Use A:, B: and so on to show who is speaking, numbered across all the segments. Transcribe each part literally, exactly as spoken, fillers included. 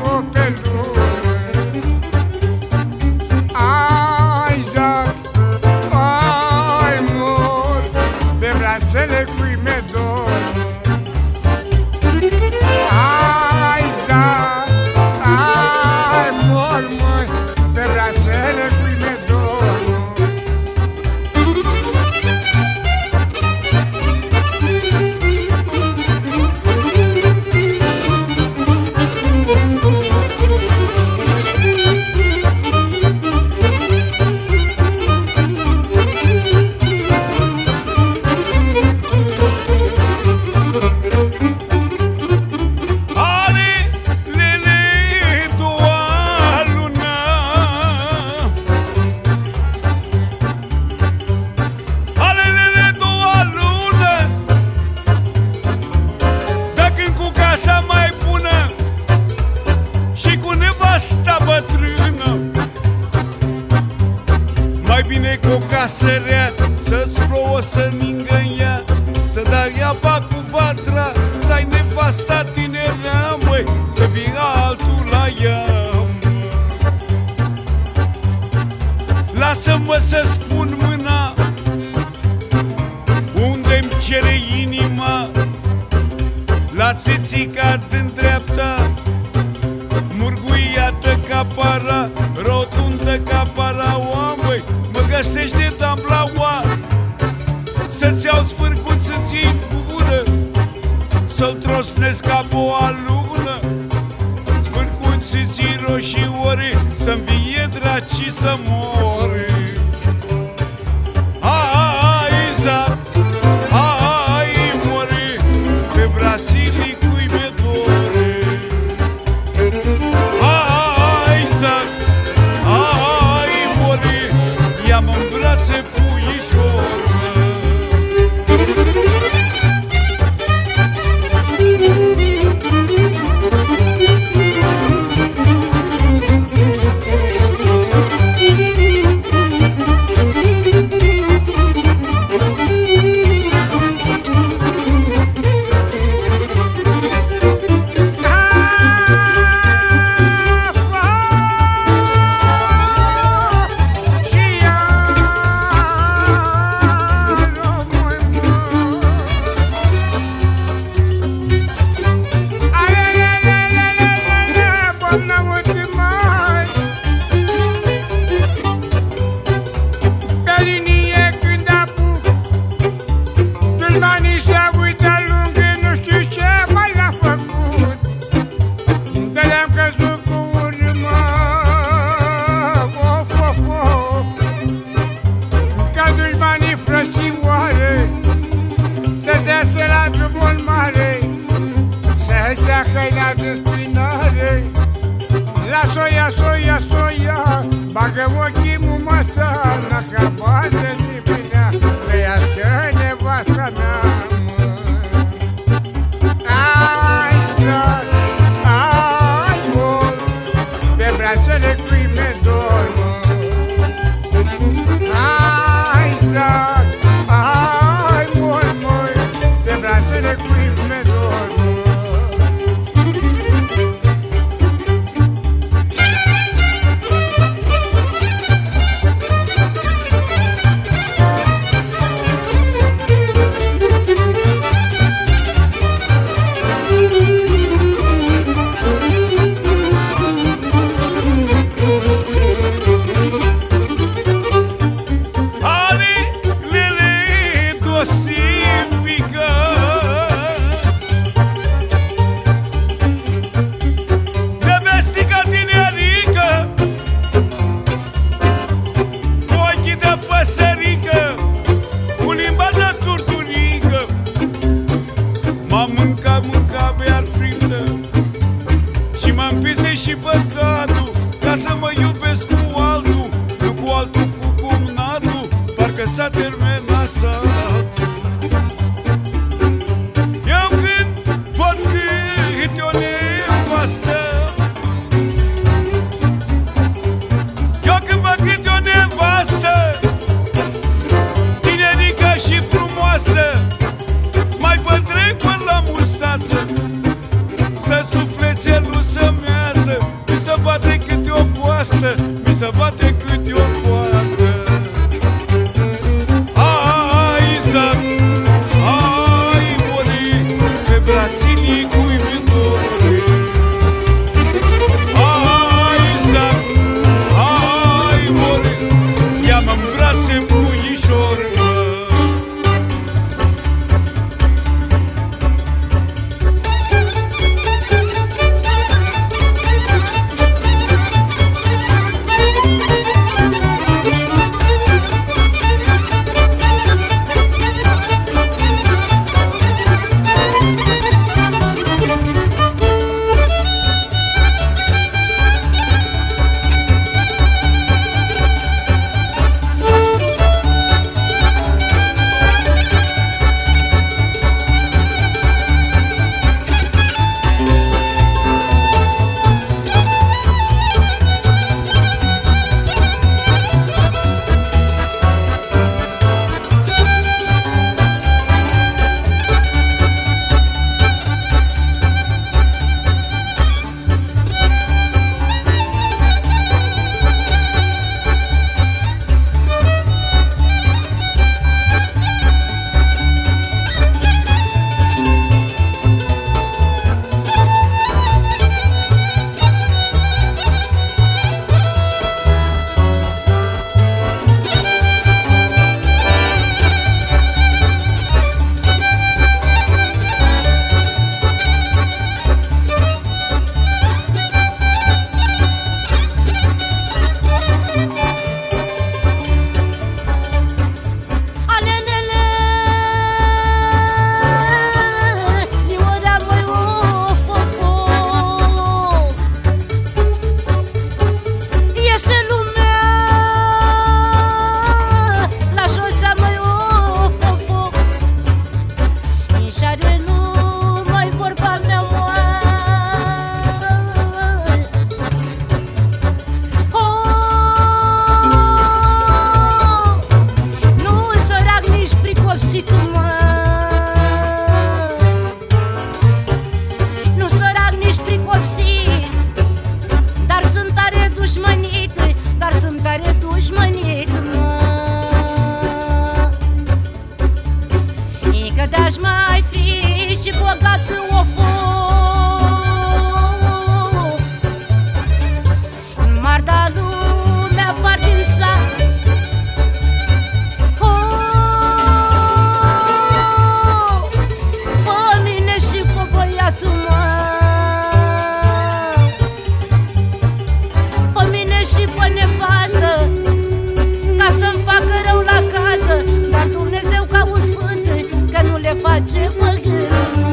A: o pe lume. Ai zac, ai mor, de brațele cui mi-e dor. Ai zac, ai mor, măi, de brațele cui mi-e dor.
B: Mai bine cu o casă rea, să-ți plouă, să ningă în ea, să dai apa cu vatra, să ai nevasta tinerea, măi, să vină altul la ea, mă. Lasă-mă să spun mâna unde-mi cere inima, la țițica din dreapta, murguiată ca para, rotundă ca paraua, măi, mă găsește damblaua, să-ți iau sfârcuț, să-ți iei cu gură, să-l trosnesc ca o alună, sfârcuț, să-ți iei roșii ore, să-mi vie dracii să mori. Ai zac, ai mori, pe brasilii cui mi-e dore. Ai zac, ai mori, ia-mă în brațe puișor.
A: La soia, soia, soia, bagă ochii mu masa, n-a de liminea, trăiască nevasta mea, mă. Ai zac, ai mor, de brațele cui mi-e dor, mă. Ai zac, ai mor, măi, de brațele cui mi-e dor, mă.
B: Și păcatul, ca să mă iubesc cu altul, nu cu altul, cu cumnatul, parcă s-a terminat satul. Eu când văd câte o nevastă, eu când văd câte o nevastă, tinerică și frumoasă, mai bătrân până la mustață, stă sufletelul să mează, nevastă, mi se bate câte o coastă. Ai să, ai mori pe braținii cuivitorului. Ai să, ai mori, ia-mă-n brațe puișor.
C: Face păgână.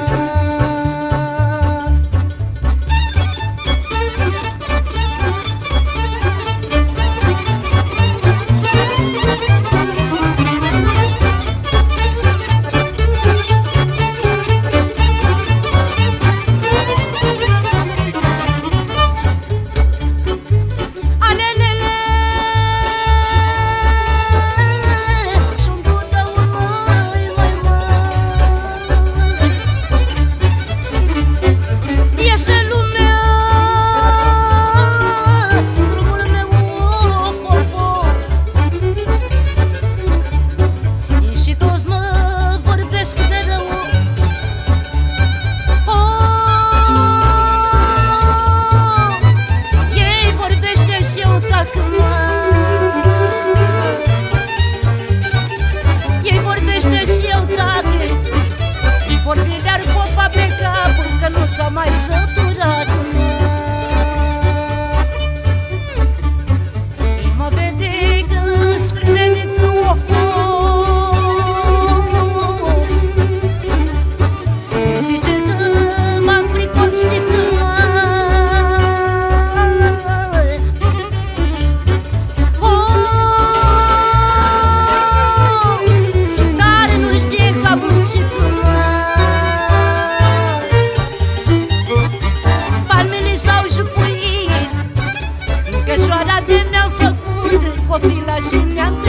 C: Copila și mi-am